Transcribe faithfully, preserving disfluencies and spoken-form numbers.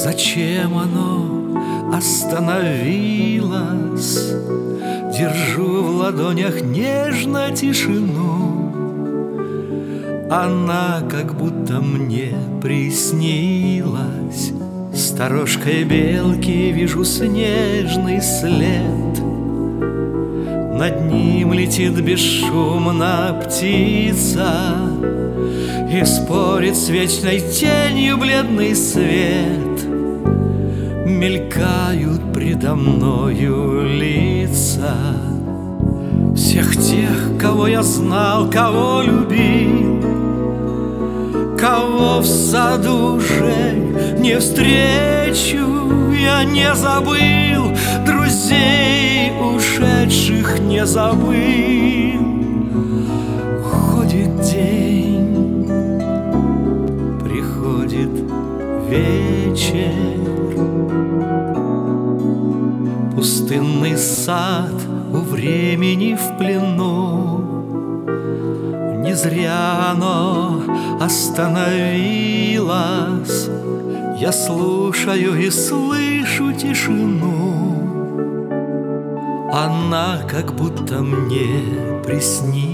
Зачем оно остановилось? Держу в ладонях нежно тишину. Она как будто мне приснилась. Сторожкой белки вижу снежный след. Над ним летит бесшумно птица и спорит с вечной тенью бледный свет. Мелькают предо мною лица всех тех, кого я знал, кого любил, кого в саду уже не встречу. Я не забыл друзей ушедших, не забыл. Ходит день, приходит вечер. Пустынный сад у времени в плену. Не зря оно остановилось. Я слушаю и слышу тишину. Она как будто мне приснилась.